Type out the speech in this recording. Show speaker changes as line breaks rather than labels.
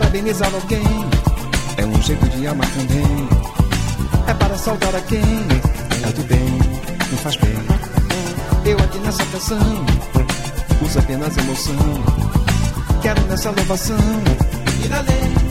parabenizar alguém é um jeito de amar também. É para saudar a quem é do bem, me faz bem. Eu aqui nessa canção uso apenas emoção. Quero nessa louvação ir além.